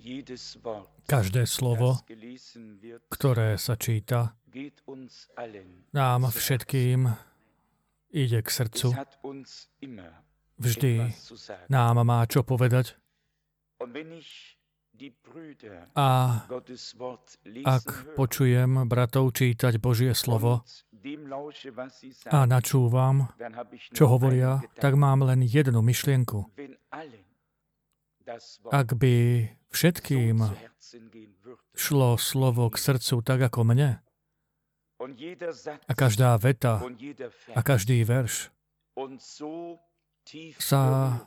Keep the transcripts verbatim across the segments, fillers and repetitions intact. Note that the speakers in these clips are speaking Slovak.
Každé slovo, ktoré sa číta, nám všetkým ide k srdcu. Vždy nám má čo povedať. A ak počujem bratov čítať Božie slovo a načúvam, čo hovoria, tak mám len jednu myšlienku. Ak by všetkým šlo slovo k srdcu tak ako mne, a každá veta a každý verš sa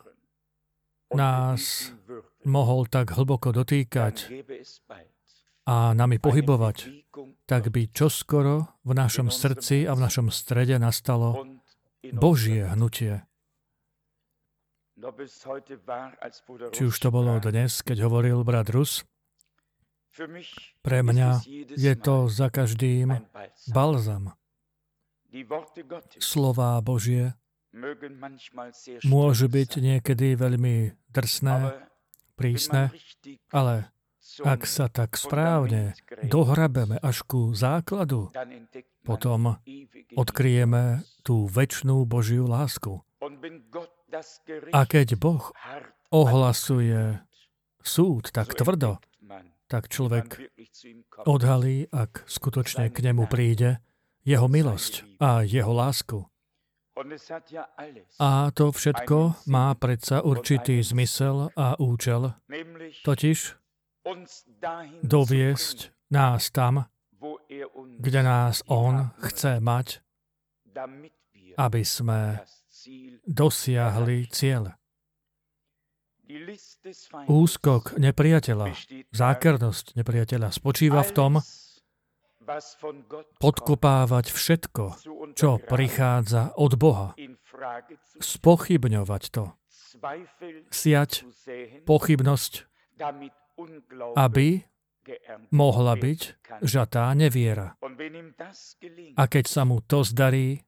nás mohol tak hlboko dotýkať a nami pohybovať, tak by čoskoro v našom srdci a v našom strede nastalo Božie hnutie. Či už to bolo dnes, keď hovoril brat Rus, pre mňa je to za každým balzam. Slová Božie môžu byť niekedy veľmi drsné, prísne, ale ak sa tak správne dohrabeme až ku základu, potom odkryjeme tú večnú Božiu lásku. A keď Boh ohlasuje súd tak tvrdo, tak človek odhalí, ak skutočne k nemu príde, jeho milosť a jeho lásku. A to všetko má predsa určitý zmysel a účel, totiž doviesť nás tam, kde nás On chce mať, aby sme dosiahli cieľ. Úskok nepriateľa, zákernosť nepriateľa spočíva v tom, podkopávať všetko, čo prichádza od Boha. Spochybňovať to. Siať pochybnosť, aby mohla byť žatá neviera. A keď sa mu to zdarí,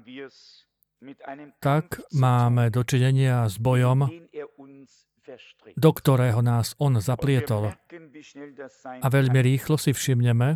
tak máme dočinenia s bojom, do ktorého nás on zaplietol. A veľmi rýchlo si všimneme,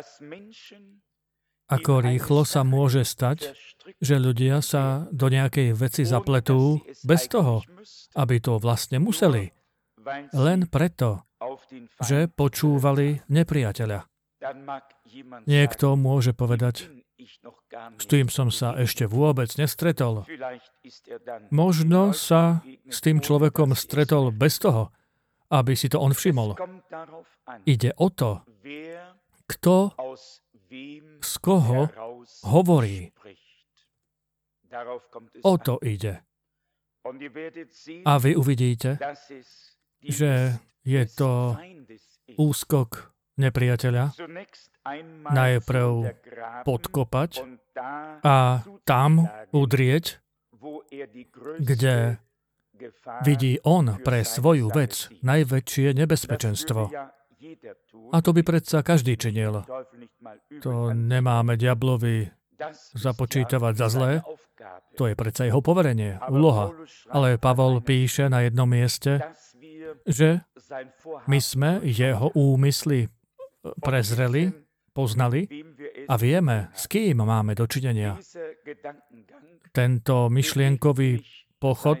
ako rýchlo sa môže stať, že ľudia sa do nejakej veci zapletú bez toho, aby to vlastne museli. Len preto, že počúvali nepriateľa. Niekto môže povedať, s tým som sa ešte vôbec nestretol. Možno sa s tým človekom stretol bez toho, aby si to on všimol. Ide o to, kto z koho hovorí. O to ide. A vy uvidíte, že je to úskok nepriateľa najprv podkopať a tam udrieť, kde vidí on pre svoju vec najväčšie nebezpečenstvo. A to by predsa každý činil. To nemáme diablovi započítavať za zlé. To je predsa jeho poverenie, úloha. Ale Pavol píše na jednom mieste, že my sme jeho úmysly prezreli, poznali a vieme, s kým máme dočinenia. Tento myšlienkový pochod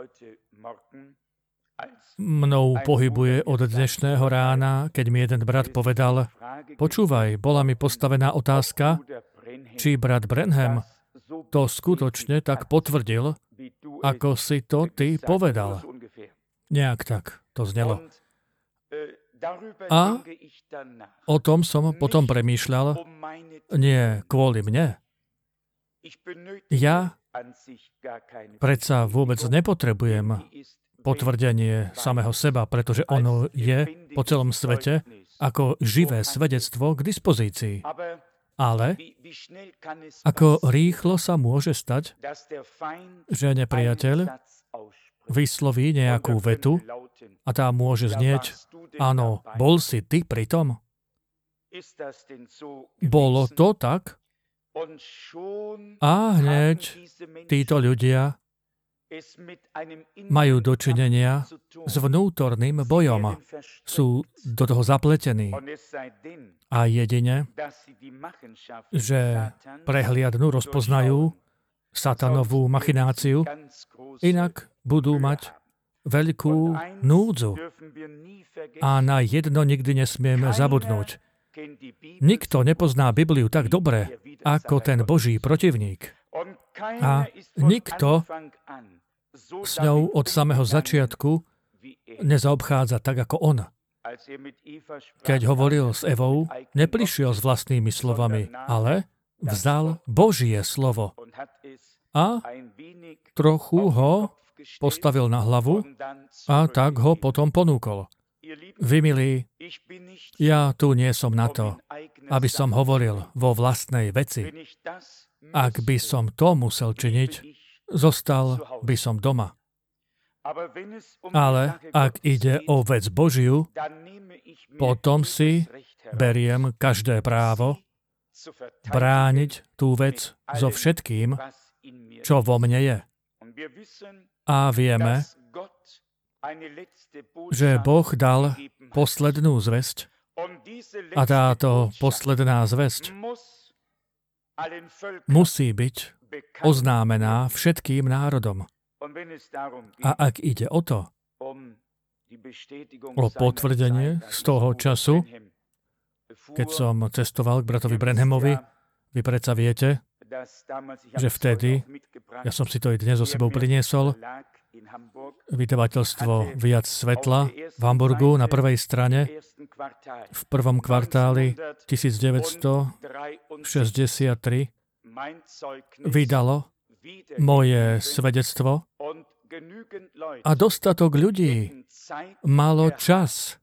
mnou pohybuje od dnešného rána, keď mi jeden brat povedal, počúvaj, bola mi postavená otázka, či brat Branham to skutočne tak potvrdil, ako si to ty povedal. Nejak tak to znelo. A o tom som potom premýšľal, nie kvôli mne. Ja predsa vôbec nepotrebujem potvrdenie samého seba, pretože ono je po celom svete ako živé svedectvo k dispozícii. Ale ako rýchlo sa môže stať, že nepriateľ vysloví nejakú vetu a tá môže znieť, áno, bol si ty pri tom? Bolo to tak? A hneď títo ľudia majú dočinenia s vnútorným bojom. Sú do toho zapletení. A jedine, že prehliadnú, rozpoznajú satanovú machináciu, inak budú mať veľkú núdzu. A na jedno nikdy nesmieme zabudnúť. Nikto nepozná Bibliu tak dobre, ako ten Boží protivník. A nikto s ňou od samého začiatku nezaobchádza tak, ako on. Keď hovoril s Evou, neprišiel s vlastnými slovami, ale vzal Božie slovo a trochu ho postavil na hlavu a tak ho potom ponúkol. Vy, milí, ja tu nie som na to, aby som hovoril vo vlastnej veci. Ak by som to musel činiť, zostal by som doma. Ale ak ide o vec Božiu, potom si beriem každé právo brániť tú vec so všetkým, čo vo mne je. A vieme, že Boh dal poslednú zvesť a táto posledná zvesť musí byť oznámená všetkým národom. A ak ide o to, o potvrdenie z toho času, keď som cestoval k bratovi Branhamovi, vy predsa viete, že vtedy, ja som si to i dnes so sebou priniesol, vydavateľstvo Viac svetla v Hamburgu na prvej strane v prvom kvartáli devätnásťstošesťdesiattri vydalo moje svedectvo a dostatok ľudí malo čas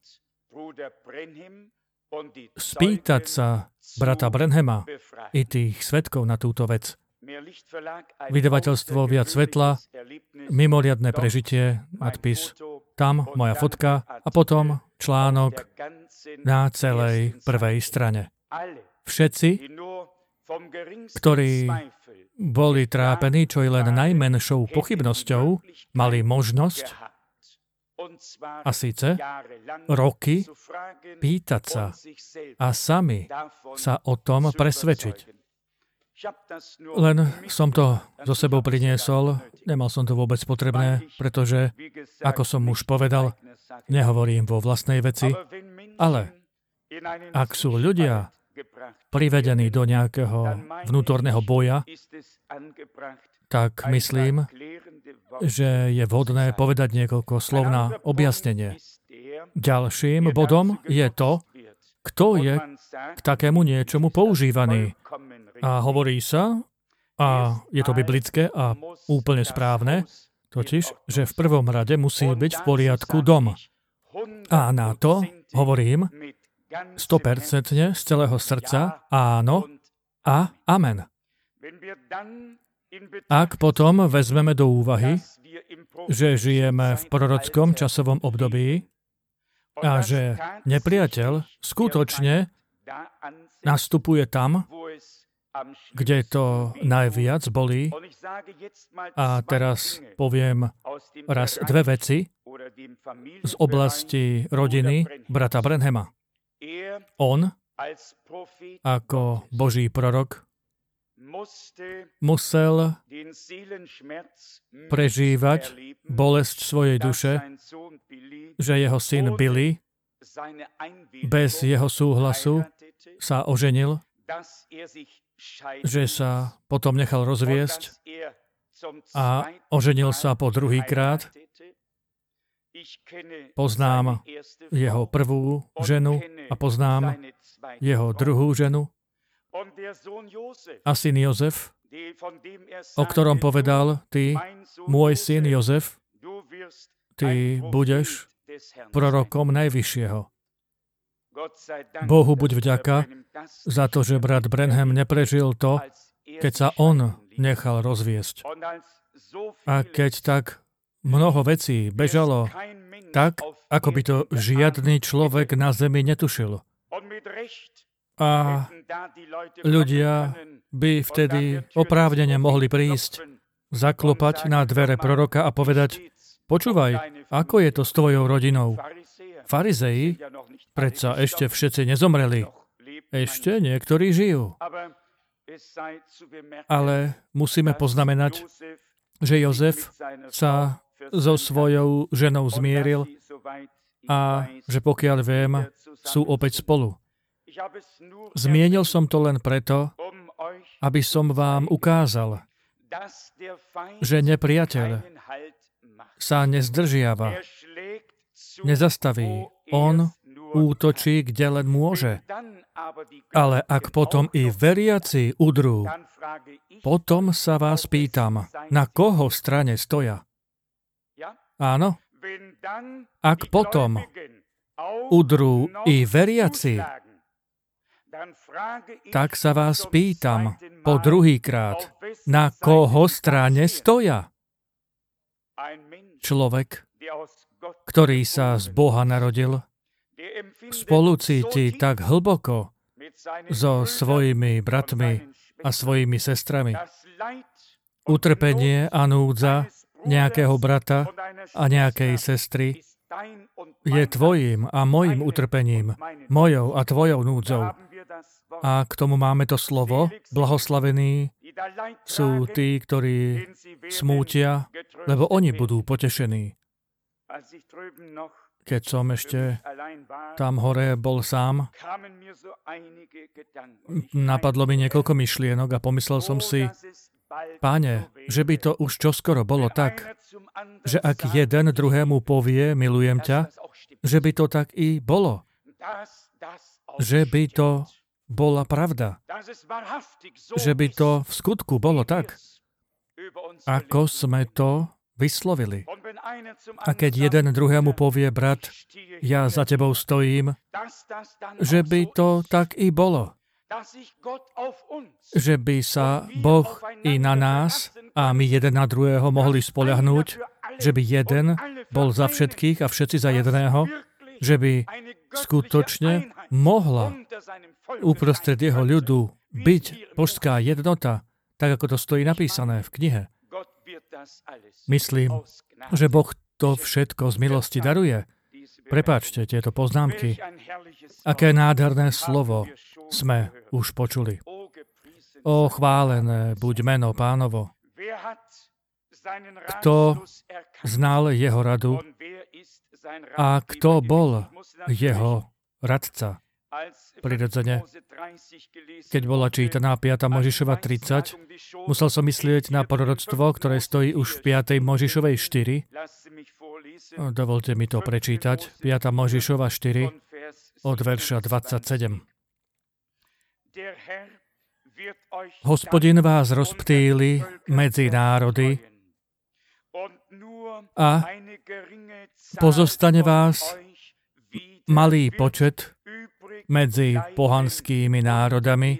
spýtať sa brata Branhama i tých svedkov na túto vec. Vydavateľstvo Viac svetla, mimoriadne prežitie, nadpis, tam moja fotka a potom článok na celej prvej strane. Všetci, ktorí boli trápení čo i len najmenšou pochybnosťou, mali možnosť, a síce roky, pýtať sa a sami sa o tom presvedčiť. Len som to so sebou priniesol, nemal som to vôbec potrebné, pretože, ako som už povedal, nehovorím vo vlastnej veci, ale ak sú ľudia privedení do nejakého vnútorného boja, tak myslím, že je vhodné povedať niekoľko slov na objasnenie. Ďalším bodom je to, kto je k takému niečomu používaný. A hovorí sa, a je to biblické a úplne správne, totiž, že v prvom rade musí byť v poriadku dom. A na to hovorím sto percent z celého srdca áno a amen. Ak potom vezmeme do úvahy, že žijeme v prorockom časovom období a že nepriateľ skutočne nastupuje tam, kde to najviac bolí. A teraz poviem raz dve veci z oblasti rodiny brata Branhama. On, ako Boží prorok, musel prežívať bolesť svojej duše, že jeho syn Billy bez jeho súhlasu sa oženil, že sa potom nechal rozviesť a oženil sa po druhýkrát. Poznám jeho prvú ženu a poznám jeho druhú ženu. A syn Jozef, o ktorom povedal, ty, môj syn Jozef, ty budeš prorokom Najvyššieho. Bohu buď vďaka za to, že brat Branham neprežil to, keď sa on nechal rozviesť. A keď tak mnoho vecí bežalo tak, ako by to žiadny človek na zemi netušil. A ľudia by vtedy oprávnene mohli prísť zaklopať na dvere proroka a povedať: počúvaj, ako je to s tvojou rodinou? Farizeji, predsa ešte všetci nezomreli. Ešte niektorí žijú. Ale musíme poznamenať, že Jozef sa so svojou ženou zmieril a že pokiaľ viem, sú opäť spolu. Zmienil som to len preto, aby som vám ukázal, že nepriateľ sa nezdržiava, nezastaví. On útočí, kde len môže. Ale ak potom i veriaci udrú, potom sa vás pýtam, na koho strane stoja? Áno? Ak potom udrú i veriaci, tak sa vás pýtam po druhýkrát, na koho strane stoja? Človek, ktorý sa z Boha narodil, spolucíti tak hlboko so svojimi bratmi a svojimi sestrami. Utrpenie a núdza nejakého brata a nejakej sestry je tvojím a mojím utrpením, mojou a tvojou núdzou. A k tomu máme to slovo, blahoslavení sú tí, ktorí smútia, lebo oni budú potešení. Keď som ešte tam hore bol sám, napadlo mi niekoľko myšlienok a pomyslel som si: Páne, že by to už čoskoro bolo tak, že ak jeden druhému povie, milujem ťa, že by to tak i bolo. Že by to bola pravda. Že by to v skutku bolo tak, ako sme to vyslovili. A keď jeden druhému povie, brat, ja za tebou stojím, že by to tak i bolo. Že by sa Boh i na nás a my jeden na druhého mohli spoľahnúť, že by jeden bol za všetkých a všetci za jedného, že by skutočne mohla uprostred jeho ľudu byť božská jednota, tak ako to stojí napísané v knihe. Myslím, že Boh to všetko z milosti daruje. Prepáčte tieto poznámky. Aké nádherné slovo sme už počuli. Ó, chválené buď meno Pánovo. Kto znal jeho radu a kto bol jeho radca? Prirodzene, keď bola čítaná piata Mojžišova tridsať, musel som myslieť na proroctvo, ktoré stojí už v piatej Mojžišovej štyri. Dovolte mi to prečítať. piata Mojžišova štyri od verša dvadsaťsedem. Hospodin vás rozptýli medzi národy a pozostane vás malý počet medzi pohanskými národami,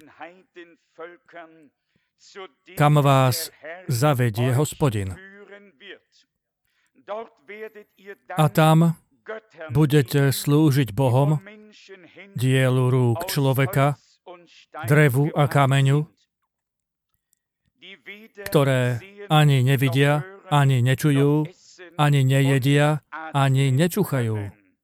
kam vás zavedie Hospodin. A tam budete slúžiť Bohom, dielu rúk človeka, drevu a kameňu, ktoré ani nevidia, ani nečujú, ani nejedia, ani nečuchajú.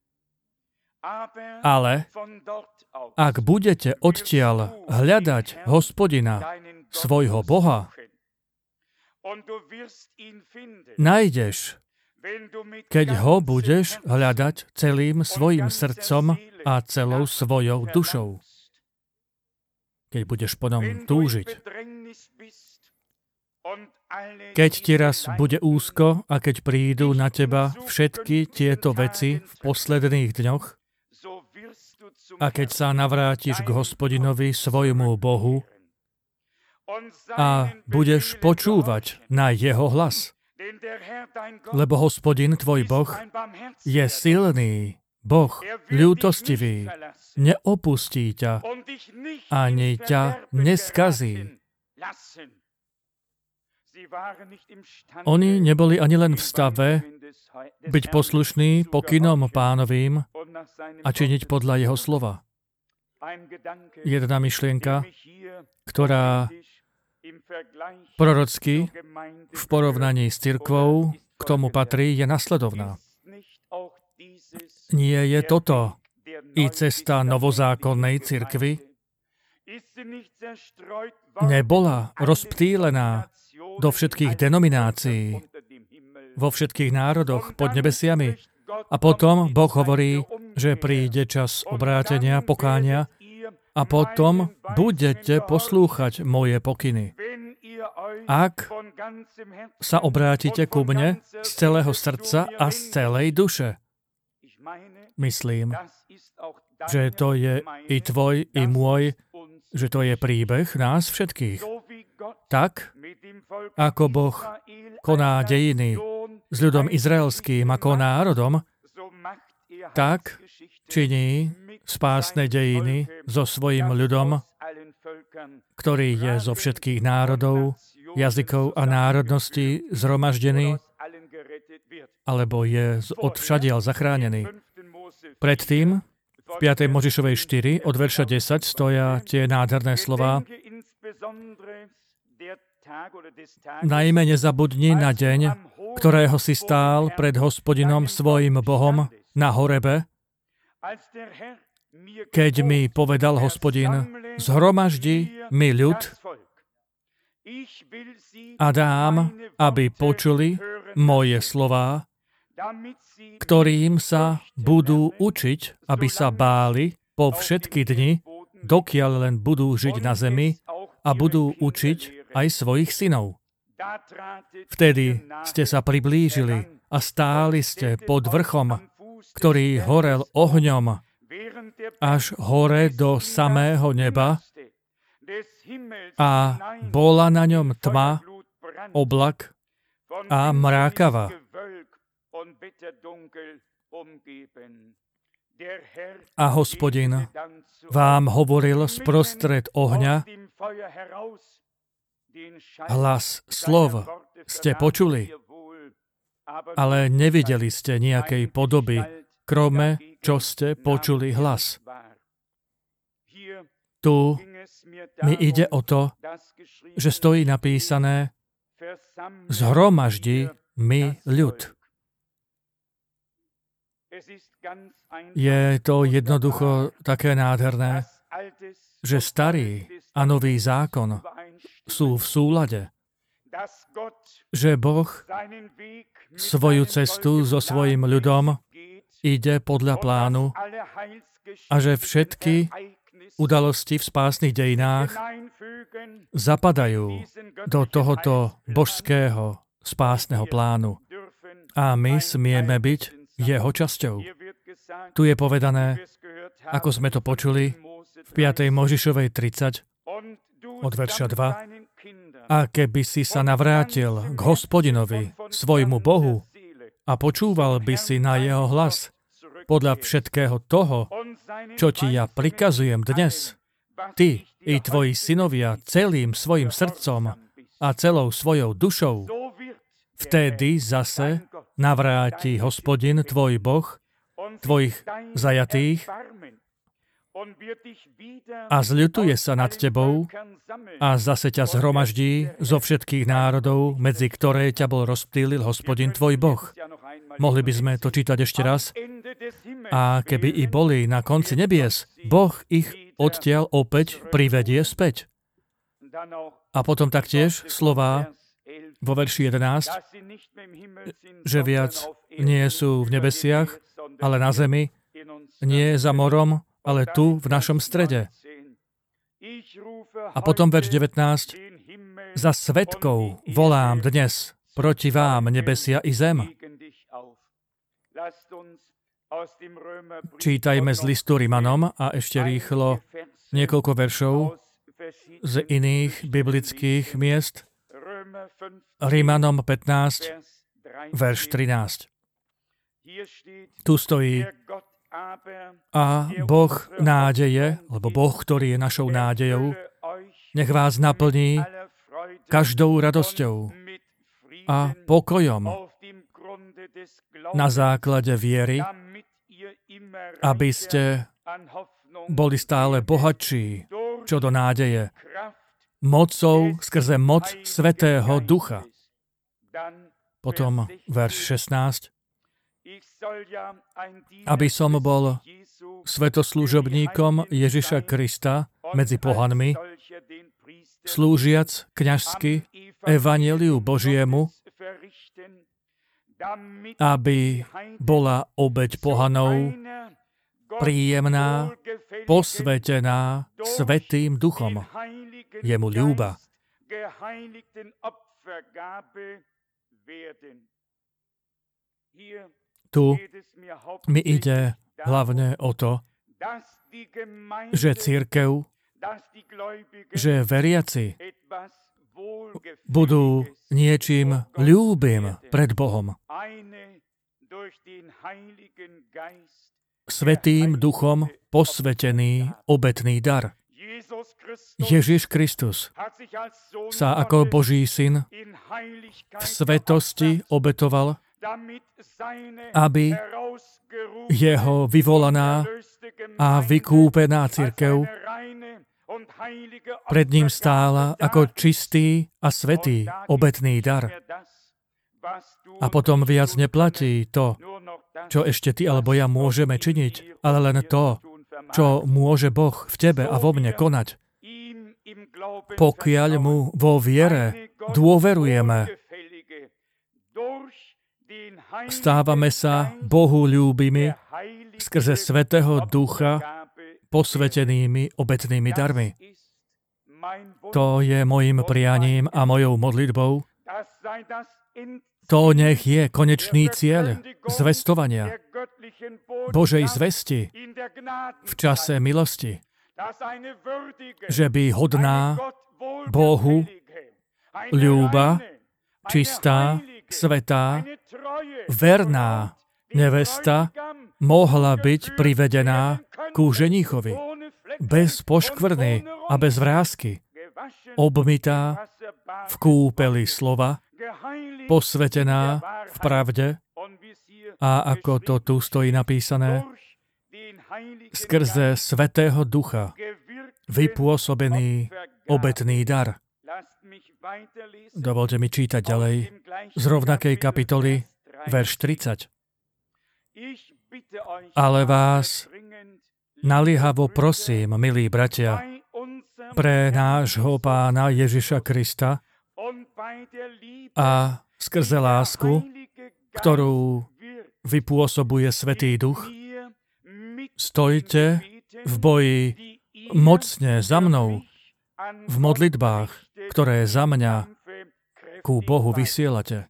Ale ak budete odtiaľ hľadať Hospodina, svojho Boha, nájdeš, keď ho budeš hľadať celým svojim srdcom a celou svojou dušou. Keď budeš po ňom túžiť. Keď ti raz bude úzko a keď prídu na teba všetky tieto veci v posledných dňoch, a keď sa navrátiš k Hospodinovi, svojmu Bohu, a budeš počúvať na jeho hlas, lebo Hospodin, tvoj Boh, je silný, Boh, ľútostivý, neopustí ťa, ani ťa neskazí. Oni neboli ani len v stave byť poslušní pokynom Pánovým a činiť podľa jeho slova. Jedna myšlienka, ktorá Prorocky v porovnaní s cirkvou k tomu patrí je nasledovná. Nie je toto i cesta novozákonnej cirkvi? Nebola rozptýlená do všetkých denominácií, vo všetkých národoch pod nebesiami. A potom Boh hovorí, že príde čas obrátenia, pokánia a potom budete poslúchať moje pokyny. Ak sa obrátite ku mne z celého srdca a z celej duše. Myslím, že to je i tvoj, i môj, že to je príbeh nás všetkých. Tak, ako Boh koná dejiny s ľudom izraelským ako národom, tak činí spásne dejiny so svojím ľudom, ktorý je zo všetkých národov, jazykov a národností zhromaždený, alebo je odvšadiaľ zachránený. Predtým, v piatej Mojžišovej štyri, od verša desať, stoja tie nádherné slová. Najmä nezabudni na deň, ktorého si stál pred Hospodinom svojim Bohom na Horebe, keď mi povedal Hospodin, zhromaždi mi ľud a dám, aby počuli moje slová, ktorým sa budú učiť, aby sa báli po všetky dni, dokiaľ len budú žiť na zemi a budú učiť aj svojich synov. Vtedy ste sa priblížili a stáli ste pod vrchom, ktorý horel ohňom až hore do samého neba a bola na ňom tma, oblak a mrákava. A Hospodin vám hovoril sprostred ohňa, hlas slov ste počuli, ale nevideli ste nejakej podoby, krome, čo ste počuli hlas. Tu mi ide o to, že stojí napísané, zhromaždi mi ľud. Je to jednoducho také nádherné, že starý a nový zákon sú v súlade. Že Boh svoju cestu so svojím ľudom ide podľa plánu a že všetky udalosti v spásnych dejinách zapadajú do tohoto božského spásneho plánu. A my smieme byť jeho časťou. Tu je povedané, ako sme to počuli, v piatej Mojžišovej tridsať, od verša dva. A keby si sa navrátil k Hospodinovi, svojmu Bohu, a počúval by si na jeho hlas, podľa všetkého toho, čo ti ja prikazujem dnes, ty i tvoji synovia celým svojim srdcom a celou svojou dušou, vtedy zase navráti Hospodin, tvoj Boh, tvojich zajatých a zľutuje sa nad tebou a zase ťa zhromaždí zo všetkých národov, medzi ktoré ťa bol rozptýlil Hospodin, tvoj Boh. Mohli by sme to čítať ešte raz? A keby i boli na konci nebies, Boh ich odtiaľ opäť privedie späť. A potom taktiež slová vo verši jedenásť, že viac nie sú v nebesiach, ale na zemi, nie za morom, ale tu v našom strede. A potom verš devätnásť, za svedkov volám dnes proti vám nebesia i zem. Čítajme z listu Rimanom a ešte rýchlo niekoľko veršov z iných biblických miest. Rimanom pätnásť, verš trinásť. Tu stojí a Boh nádeje, lebo Boh, ktorý je našou nádejou, nech vás naplní každou radosťou a pokojom na základe viery, aby ste boli stále bohatší čo do nádeje mocou, skrze moc Svätého Ducha. Potom verš šestnásť. Aby som bol svätoslužobníkom Ježiša Krista medzi pohanmi, slúžiac kňažsky evanjeliu Božiemu, aby bola obeť pohanov príjemná, posvätená Svätým Duchom. Jemu ľúba. Tu mi ide hlavne o to, že cirkev, že veriaci budú niečím ľúbim pred Bohom. Svätým Duchom posvätený obetný dar. Ježiš Kristus sa ako Boží syn v svetosti obetoval, aby jeho vyvolaná a vykúpená cirkev pred ním stála ako čistý a svätý obetný dar. A potom viac neplatí to, čo ešte ty alebo ja môžeme činiť, ale len to, čo môže Boh v tebe a vo mne konať. Pokiaľ mu vo viere dôverujeme, stávame sa Bohu ľúbimi skrze Svätého Ducha posvätenými obetnými darmi. To je mojím prianím a mojou modlitbou. To nech je konečný cieľ zvestovania Božej zvesti v čase milosti, že by hodná Bohu ľúba, čistá, svätá, verná nevesta mohla byť privedená ku ženíchovi, bez poškvrny a bez vrásky, obmytá v kúpeli slova, posvätená v pravde a ako to tu stojí napísané, skrze Svätého Ducha vypôsobený obetný dar. Dovolte mi čítať ďalej z rovnakej kapitoly, verš tridsať. Ale vás naliehavo prosím, milí bratia, pre nášho Pána Ježiša Krista a skrze lásku, ktorú vypôsobuje Svätý Duch, stojte v boji mocne za mnou v modlitbách, ktoré za mňa ku Bohu vysielate.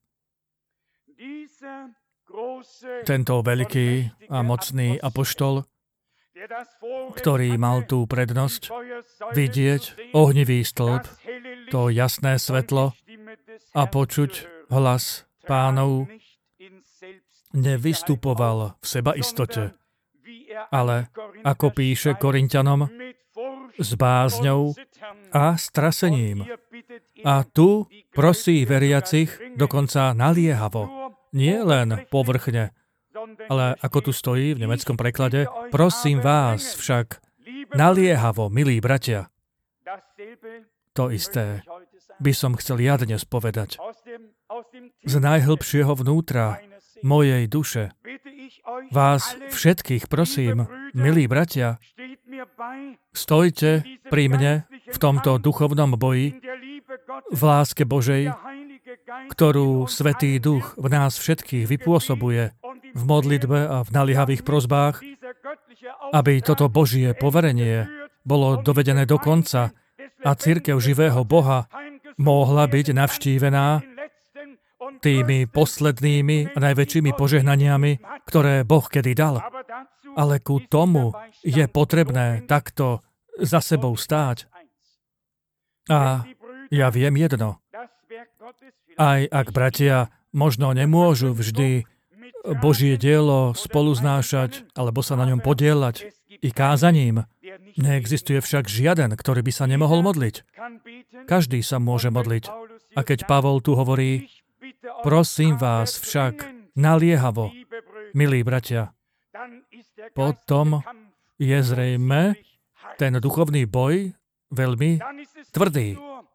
Tento veľký a mocný apoštol, ktorý mal tú prednosť vidieť ohnivý stĺp, to jasné svetlo a počuť hlas Pánov, nevystupoval v sebaistote, ale, ako píše Korinťanom, s bázňou a strasením. A tu prosí veriacich dokonca naliehavo, nie len povrchne, ale ako tu stojí v nemeckom preklade, prosím vás však naliehavo, milí bratia. To isté by som chcel ja dnes povedať. Z najhlbšieho vnútra mojej duše vás všetkých prosím, milí bratia, stojte pri mne v tomto duchovnom boji, v láske Božej, ktorú Svätý Duch v nás všetkých vypôsobuje v modlitbe a v naliehavých prosbách, aby toto Božie poverenie bolo dovedené do konca a cirkev živého Boha mohla byť navštívená tými poslednými a najväčšími požehnaniami, ktoré Boh kedy dal. Ale ku tomu je potrebné takto za sebou stáť. A ja viem jedno. Aj ak bratia možno nemôžu vždy Božie dielo spoluznášať alebo sa na ňom podieľať i kázaním, neexistuje však žiaden, ktorý by sa nemohol modliť. Každý sa môže modliť. A keď Pavol tu hovorí, prosím vás však naliehavo, milí bratia, potom je zrejme ten duchovný boj veľmi tvrdý.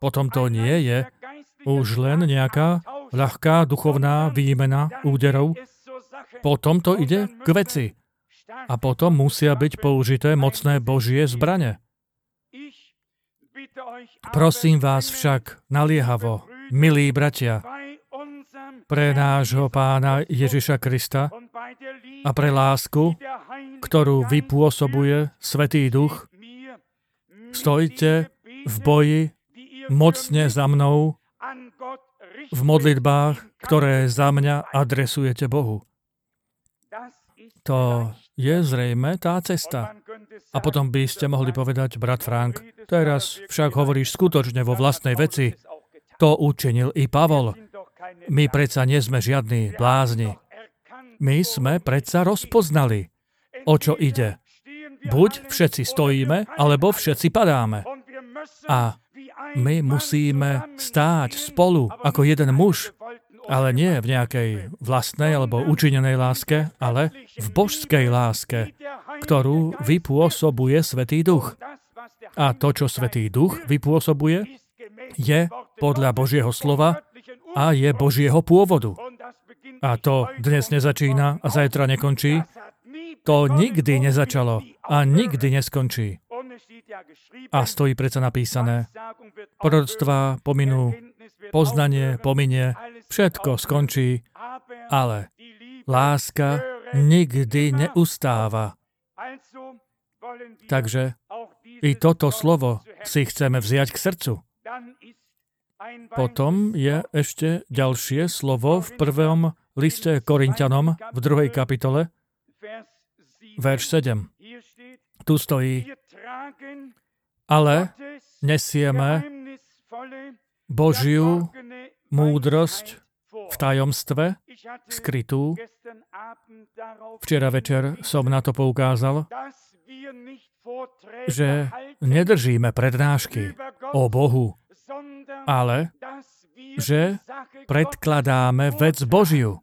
potom to nie je už len nejaká ľahká duchovná výmena úderov. Potom to ide k veci. A potom musia byť použité mocné Božie zbrane. Prosím vás však naliehavo, milí bratia, pre nášho Pána Ježiša Krista a pre lásku, ktorú vypôsobuje Svätý Duch, stojte v boji mocne za mnou v modlitbách, ktoré za mňa adresujete Bohu. To je zrejme tá cesta. A potom by ste mohli povedať, brat Frank, teraz však hovoríš skutočne vo vlastnej veci. To učinil i Pavol. My predsa nie sme žiadni blázni. My sme predsa rozpoznali, o čo ide. Buď všetci stojíme, alebo všetci padáme. A my musíme stáť spolu ako jeden muž, ale nie v nejakej vlastnej alebo učinenej láske, ale v božskej láske, ktorú vypôsobuje Svätý Duch. A to, čo Svätý Duch vypôsobuje, je podľa Božieho slova a je Božieho pôvodu. A to dnes nezačína a zajtra nekončí. To nikdy nezačalo a nikdy neskončí. A stojí predsa napísané, proroctvá pominú, poznanie pominie, všetko skončí, ale láska nikdy neustáva. Takže i toto slovo si chceme vziať k srdcu. Potom je ešte ďalšie slovo v prvom liste Korinťanom v druhej kapitole, verš sedem. Tu stojí, ale nesieme Božiu múdrosť v tajomstve skrytú. Včera večer som na to poukázal, že nedržíme prednášky o Bohu, ale že predkladáme vec Božiu.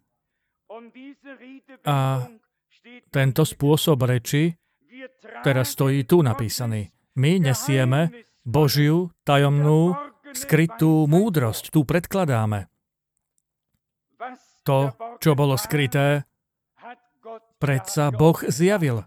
A tento spôsob reči teraz stojí tu napísaný. My nesieme Božiu tajomnú skrytú múdrosť. Tu predkladáme. To, čo bolo skryté, predsa Boh zjavil.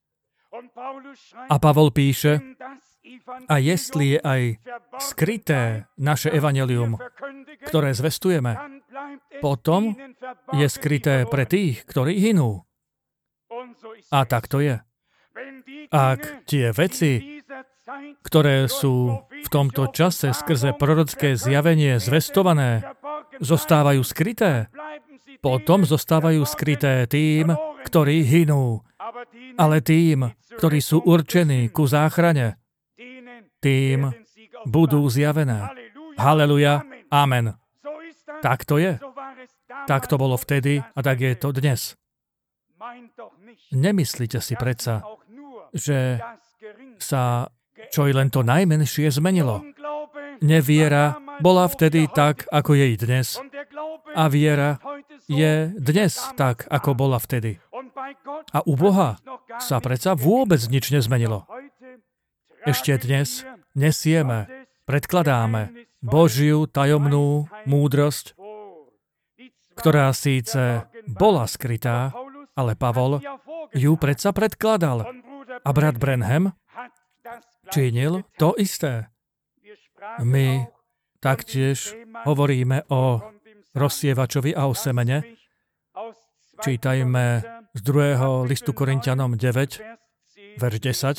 A Pavol píše, a jestli je aj skryté naše evanjelium, ktoré zvestujeme, potom je skryté pre tých, ktorí hynú. A tak to je. Ak tie veci, ktoré sú v tomto čase skrze prorocké zjavenie zvestované, zostávajú skryté, potom zostávajú skryté tým, ktorí hynú, ale tým, ktorí sú určení ku záchrane, tým budú zjavené. Haleluja, amen. Tak to je. Tak to bolo vtedy a tak je to dnes. Nemyslíte si predsa, že sa čo i len to najmenšie zmenilo. Neviera bola vtedy tak, ako je i dnes. A viera je dnes tak, ako bola vtedy. A u Boha sa predsa vôbec nič nezmenilo. Ešte dnes nesieme, predkladáme Božiu tajomnú múdrosť, ktorá síce bola skrytá, ale Pavol ju predsa predkladal. A brat Branham činil to isté. My taktiež hovoríme o rozsievačovi a o semene. Čítajme z druhého listu Korinťanom deväť, verš desať.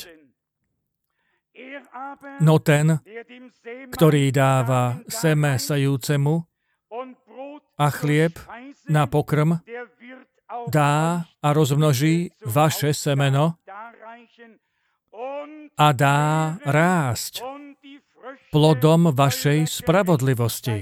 No ten, ktorý dáva seme sejúcemu a chlieb na pokrm, dá a rozmnoží vaše semeno a dá rásť plodom vašej spravodlivosti.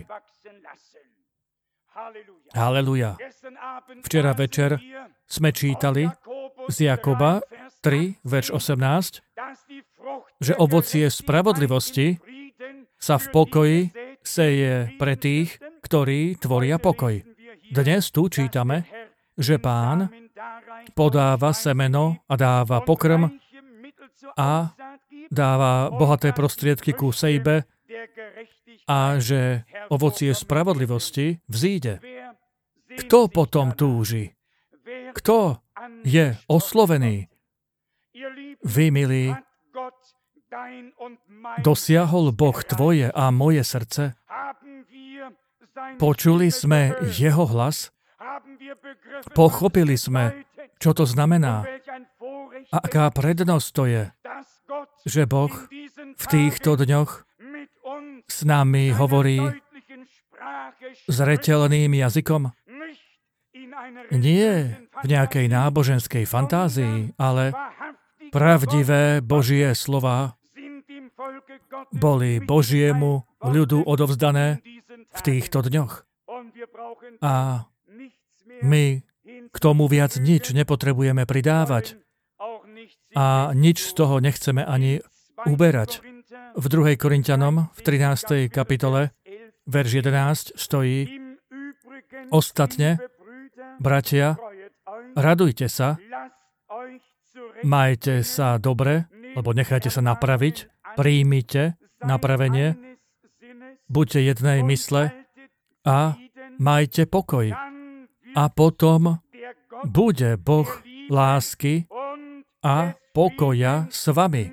Haleluja. Včera večer sme čítali z Jakoba tri, verš osemnásť, že ovocie spravodlivosti sa v pokoji seje pre tých, ktorí tvoria pokoj. Dnes tu čítame, že Pán podáva semeno a dáva pokrm a dáva bohaté prostriedky ku sejbe a že ovocie spravodlivosti vzíde. Kto potom túži? Kto je oslovený? Vy, milí, dosiahol Boh tvoje a moje srdce? Počuli sme jeho hlas? Pochopili sme, čo to znamená? A aká prednosť to je, že Boh v týchto dňoch s nami hovorí zreteľným jazykom? Nie v nejakej náboženskej fantázii, ale pravdivé Božie slová boli Božiemu ľudu odovzdané v týchto dňoch. A my k tomu viac nič nepotrebujeme pridávať a nič z toho nechceme ani uberať. V druhej Korinťanom, v trinástej kapitole, verš jedenásť stojí: Ostatne, bratia, radujte sa, majte sa dobre, lebo nechajte sa napraviť, príjmite napravenie, buďte jednej mysle a majte pokoj. A potom bude Boh lásky a pokoja s vami.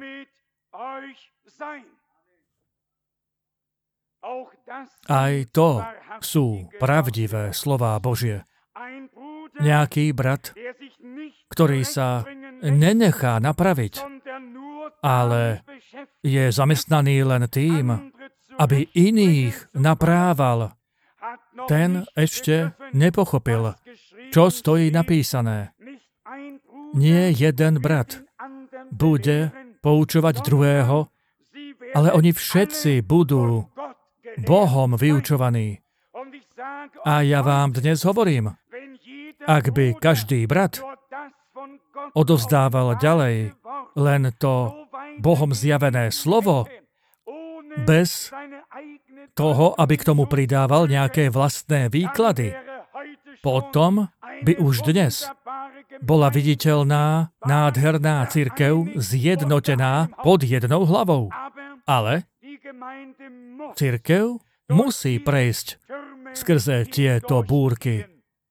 Aj to sú pravdivé slová Božie. Nejaký brat, ktorý sa nenechá napraviť, ale je zamestnaný len tým, aby iných naprával, ten ešte nepochopil, čo stojí napísané. Nie jeden brat bude poučovať druhého, ale oni všetci budú Bohom vyučovaní. A ja vám dnes hovorím, ak by každý brat odovzdával ďalej len to Bohom zjavené slovo, bez toho, aby k tomu pridával nejaké vlastné výklady, potom by už dnes bola viditeľná, nádherná cirkev zjednotená pod jednou hlavou. Ale cirkev musí prejsť skrze tieto búrky.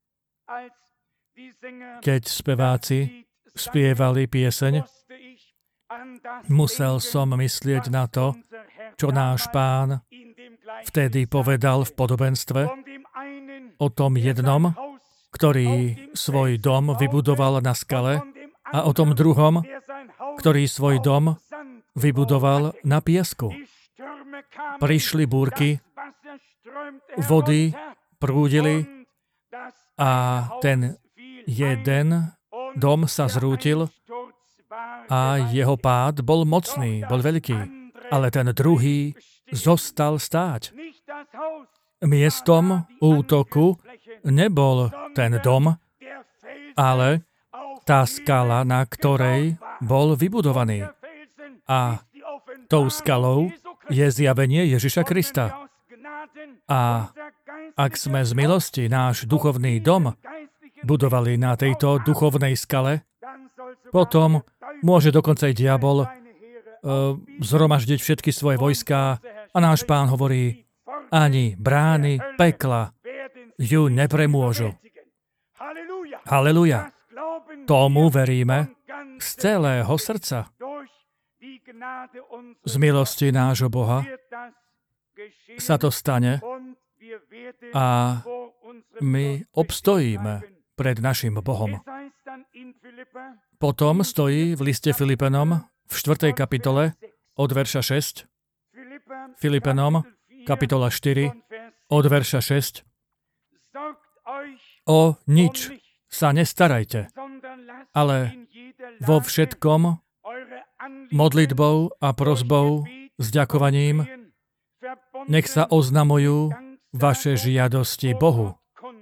Keď speváci spievali pieseň, musel som myslieť na to, čo náš Pán vtedy povedal v podobenstve o tom jednom, ktorý svoj dom vybudoval na skale, a o tom druhom, ktorý svoj dom vybudoval na piesku. Prišli búrky, vody prúdili a ten jeden dom sa zrútil a jeho pád bol mocný, bol veľký, ale ten druhý zostal stáť. Miestom útoku nebol ten dom, ale tá skala, na ktorej bol vybudovaný. A tou skalou je zjavenie Ježiša Krista. A ak sme z milosti náš duchovný dom budovali na tejto duchovnej skale, potom môže dokonca aj diabol uh, zhromaždiť všetky svoje vojská a náš Pán hovorí, ani brány pekla ju nepremôžu. Haleluja. Tomu veríme z celého srdca. Z milosti nášho Boha sa to stane a my obstojíme pred našim Bohom. Potom stojí v liste Filipenom v štvrtej kapitole od verša šesť. Filipenom, kapitola štyri, od verša šesť. O nič sa nestarajte, ale vo všetkom modlitbou a prosbou s ďakovaním nech sa oznamujú vaše žiadosti Bohu.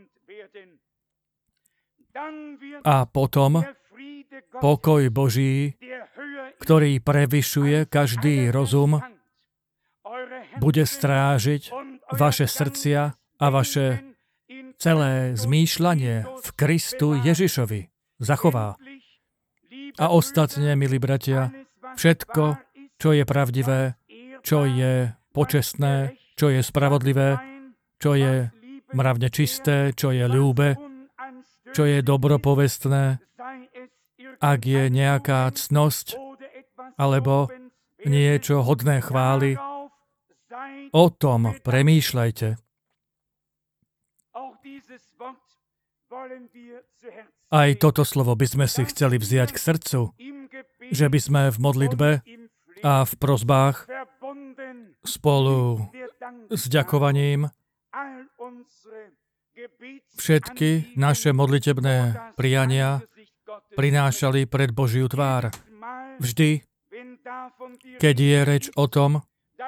A potom pokoj Boží, ktorý prevyšuje každý rozum, bude strážiť vaše srdcia a vaše celé zmýšľanie v Kristu Ježišovi zachová. A ostatne, milí bratia, všetko, čo je pravdivé, čo je počestné, čo je spravodlivé, čo je mravne čisté, čo je ľúbe, čo je dobropovestné, ak je nejaká cnosť alebo niečo hodné chvály, o tom premýšľajte. Aj toto slovo by sme si chceli vziať k srdcu, že by sme v modlitbe a v prosbách spolu s ďakovaním všetky naše modlitebné priania prinášali pred Božiu tvár. Vždy, keď je reč o tom,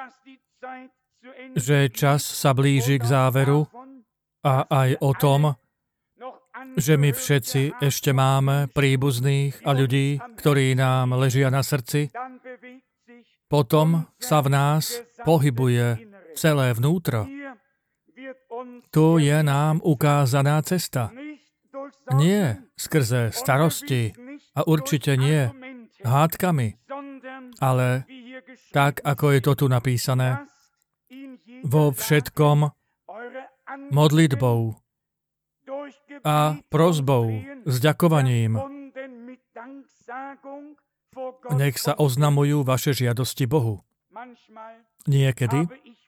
že čas sa blíži k záveru a aj o tom, že my všetci ešte máme príbuzných a ľudí, ktorí nám ležia na srdci, potom sa v nás pohybuje celé vnútro. Tu je nám ukázaná cesta. Nie skrze starosti a určite nie hádkami, ale tak, ako je to tu napísané, vo všetkom modlitbou a prosbou s ďakovaním nech sa oznamujú vaše žiadosti Bohu. Niekedy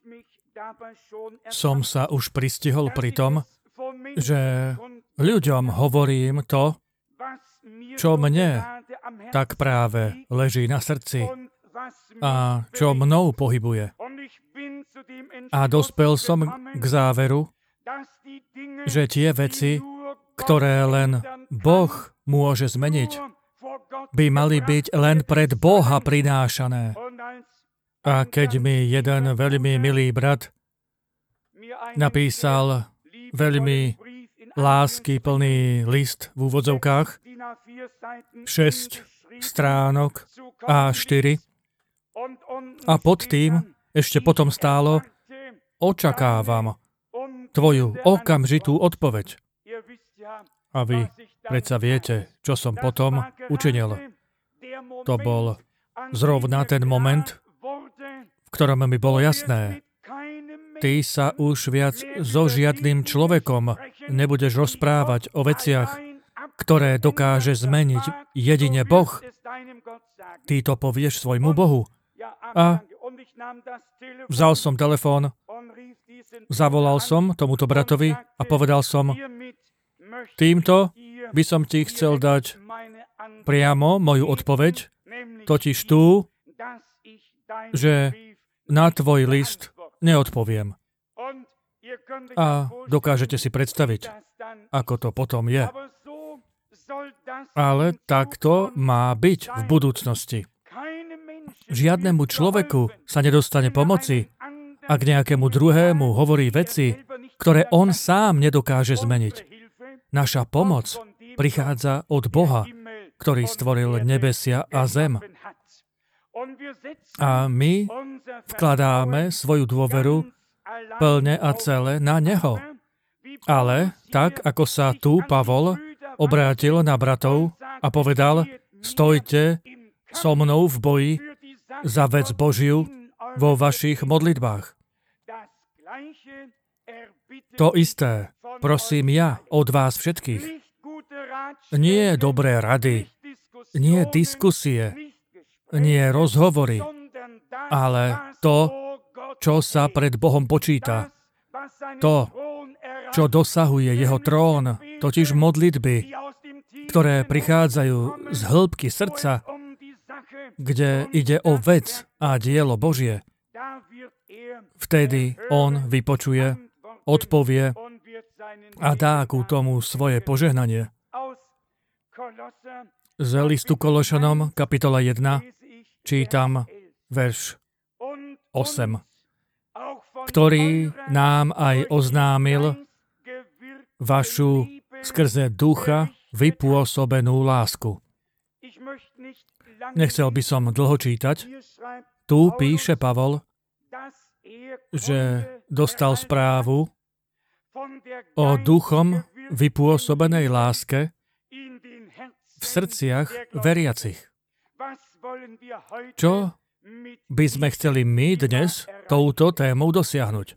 som sa už pristihol pri tom, že ľuďom hovorím to, čo mne tak práve leží na srdci a čo mnou pohybuje. A dospel som k záveru, že tie veci, ktoré len Boh môže zmeniť, by mali byť len pred Boha prinášané. A keď mi jeden veľmi milý brat napísal veľmi láskyplný list v úvodzovkách, šesť stránok á štyri, a pod tým ešte potom stálo očakávam tvoju okamžitú odpoveď. A vy predsa viete, čo som potom učinil. To bol zrovna ten moment, v ktorom mi bolo jasné. Ty sa už viac so žiadnym človekom nebudeš rozprávať o veciach, ktoré dokáže zmeniť jedine Boh. Ty to povieš svojmu Bohu. A vzal som telefón, zavolal som tomuto bratovi a povedal som, týmto by som ti chcel dať priamo moju odpoveď, totiž tú, že na tvoj list neodpoviem. A dokážete si predstaviť, ako to potom je. Ale takto má byť v budúcnosti. Žiadnemu človeku sa nedostane pomoci, ak nejakému druhému hovorí veci, ktoré on sám nedokáže zmeniť. Naša pomoc prichádza od Boha, ktorý stvoril nebesia a zem. A my vkladáme svoju dôveru plne a celé na Neho. Ale tak, ako sa tu Pavol obrátil na bratov a povedal, stojte so mnou v boji za vec Božiu vo vašich modlitbách. To isté prosím ja od vás všetkých. Nie dobré rady, nie diskusie, nie rozhovory, ale to, čo sa pred Bohom počíta. To, čo dosahuje jeho trón, totiž modlitby, ktoré prichádzajú z hĺbky srdca, kde ide o vec a dielo Božie. Vtedy on vypočuje, odpovie a dá ku tomu svoje požehnanie. Z listu Kološanom, kapitola jedna, čítam verš osem, ktorý nám aj oznámil vašu skrze ducha vypôsobenú lásku. Nechcel by som dlho čítať. Tu píše Pavol, že dostal správu o duchom vypôsobenej láske v srdciach veriacich. Čo by sme chceli my dnes touto témou dosiahnuť?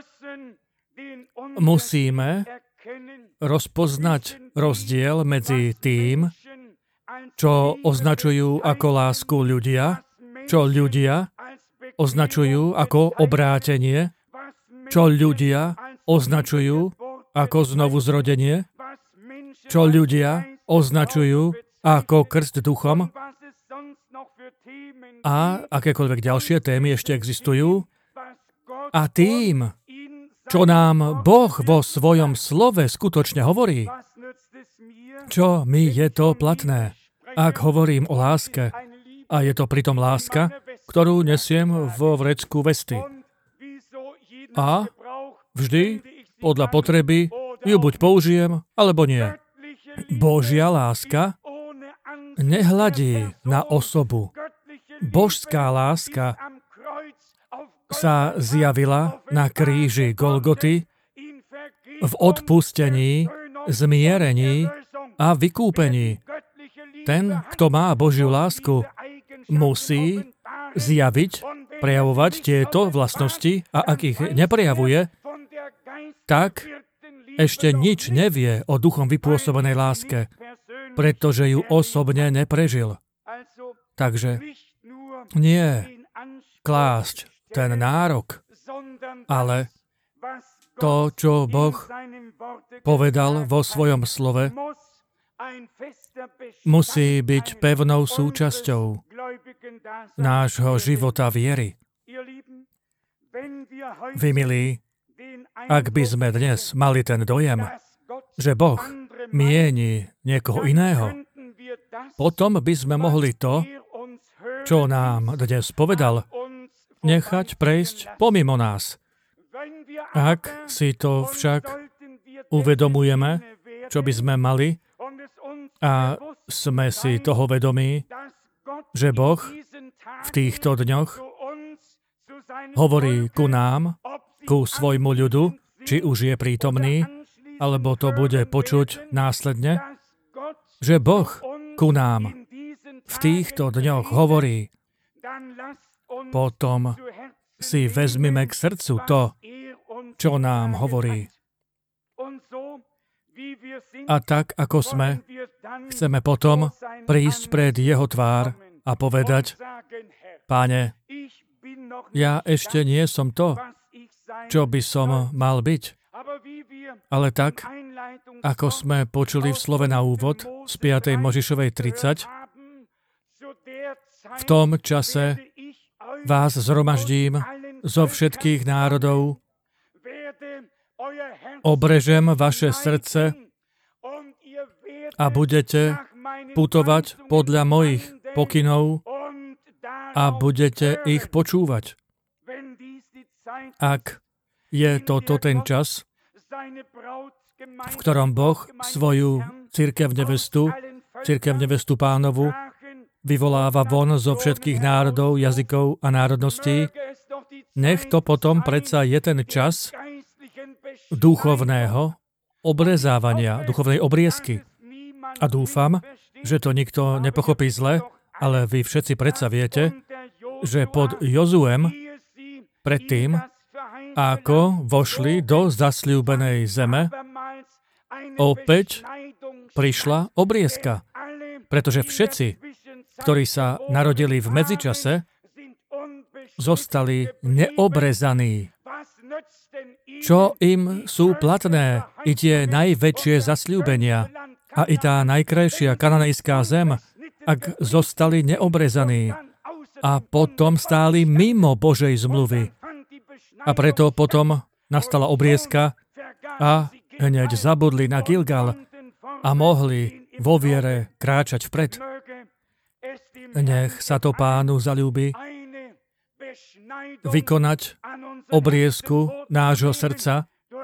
Musíme rozpoznať rozdiel medzi tým, čo označujú ako lásku ľudia, čo ľudia označujú ako obrátenie, čo ľudia označujú ako znovuzrodenie, čo ľudia označujú ako krst duchom a akékoľvek ďalšie témy ešte existujú. A tým, čo nám Boh vo svojom slove skutočne hovorí, čo mi je to platné, ak hovorím o láske, a je to pritom láska, ktorú nesiem vo vrecku vesty. A vždy, podľa potreby, ju buď použijem, alebo nie. Božia láska nehľadí na osobu. Božská láska sa zjavila na kríži Golgoty v odpustení, zmierení a vykúpení. Ten, kto má Božiu lásku, musí zjaviť, prejavovať tieto vlastnosti a ak ich neprejavuje, tak ešte nič nevie o duchom vypôsobenej láske, pretože ju osobne neprežil. Takže nie klásť ten nárok, ale to, čo Boh povedal vo svojom slove, musí byť pevnou súčasťou nášho života viery. Vy, milí, ak by sme dnes mali ten dojem, že Boh mieni niekoho iného, potom by sme mohli to, čo nám dnes povedal, nechať prejsť pomimo nás. Ak si to však uvedomujeme, čo by sme mali, a sme si toho vedomí, že Boh v týchto dňoch hovorí ku nám, ku svojmu ľudu, či už je prítomný, alebo to bude počuť následne, že Boh ku nám v týchto dňoch hovorí, potom si vezmime k srdcu to, čo nám hovorí. A tak, ako sme, chceme potom prísť pred jeho tvár a povedať, Páne, ja ešte nie som to, čo by som mal byť. Ale tak, ako sme počuli v slove na úvod z piatej Možišovej tridsať, v tom čase vás zhromaždím zo všetkých národov, obrežem vaše srdce a budete putovať podľa mojich pokynov a budete ich počúvať. Ak je toto ten čas, v ktorom Boh svoju cirkev nevestu, cirkev nevestu Pánovu, vyvoláva von zo všetkých národov, jazykov a národností, nech to potom predsa je ten čas duchovného obrezávania, duchovnej obriezky. A dúfam, že to nikto nepochopí zle, ale vy všetci predsa viete, že pod Jozuem predtým, ako vošli do zasľúbenej zeme, opäť prišla obriezka. Pretože všetci, ktorí sa narodili v medzičase, zostali neobrezaní. Čo im sú platné i tie najväčšie zasľúbenia a i tá najkrajšia kananejská zem, ak zostali neobrezaní a potom stáli mimo Božej zmluvy. A preto potom nastala obriezka a hneď zabudli na Gilgal a mohli vo viere kráčať vpred. Nech sa to Pánu zaľúbi vykonať obriezku nášho srdca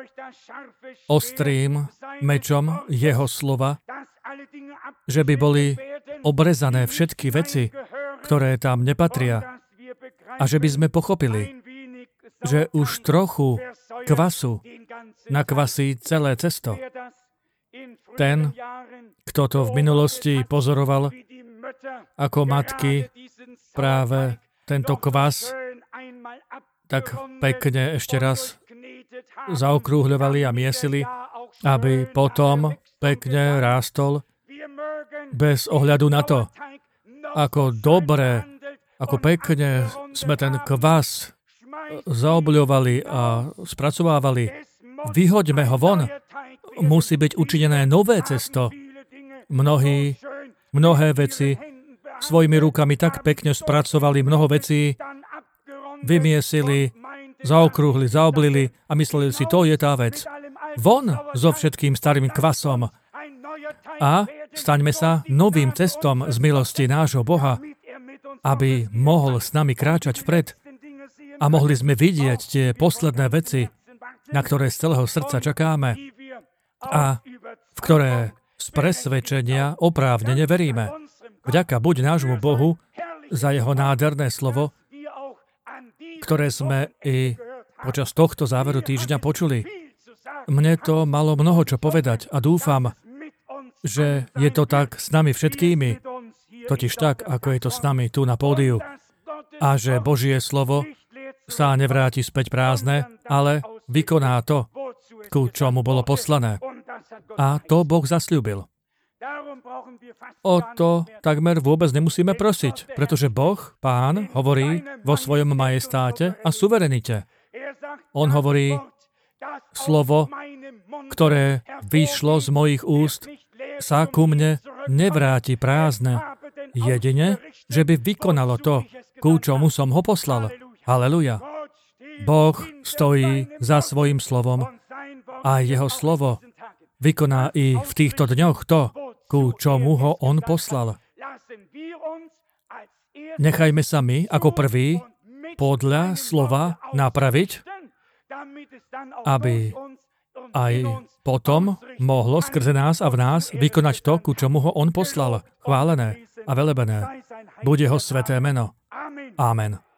ostrým mečom jeho slova, že by boli obrezané všetky veci, ktoré tam nepatria, a že by sme pochopili, že už trochu kvasu nakvasí celé cesto. Ten, kto to v minulosti pozoroval, ako matky práve tento kvas tak pekne ešte raz zaokrúhľovali a miesili, aby potom pekne rástol bez ohľadu na to, ako dobre, ako pekne sme ten kvas zaobľovali a spracovávali. Vyhoďme ho von. Musí byť učinené nové cesto. Mnohí, mnohé veci svojimi rukami tak pekne spracovali, mnoho vecí vymiesili, zaokrúhli, zaoblili a mysleli si, to je tá vec. Von so všetkým starým kvasom a staňme sa novým cestom z milosti nášho Boha, aby mohol s nami kráčať vpred a mohli sme vidieť tie posledné veci, na ktoré z celého srdca čakáme a v ktoré z presvedčenia oprávnene veríme. Vďaka buď nášmu Bohu za jeho nádherné slovo, ktoré sme i počas tohto záveru týždňa počuli. Mne to malo mnoho čo povedať a dúfam, že je to tak s nami všetkými, totiž tak, ako je to s nami tu na pódiu. A že Božie slovo sa nevráti späť prázdne, ale vykoná to, ku čomu bolo poslané. A to Boh zasľúbil. O to takmer vôbec nemusíme prosiť, pretože Boh, Pán, hovorí vo svojom majestáte a suverenite. On hovorí, slovo, ktoré vyšlo z mojich úst, sa ku mne nevráti prázdne. Jedine, že by vykonalo to, ku čomu som ho poslal. Haleluja. Boh stojí za svojím slovom a jeho slovo vykoná i v týchto dňoch to, ku čomu ho on poslal. Nechajme sa my ako prví podľa slova napraviť, aby aj potom mohlo skrze nás a v nás vykonať to, ku čomu ho on poslal. Chválené a velebené. Bude ho sveté meno. Amen.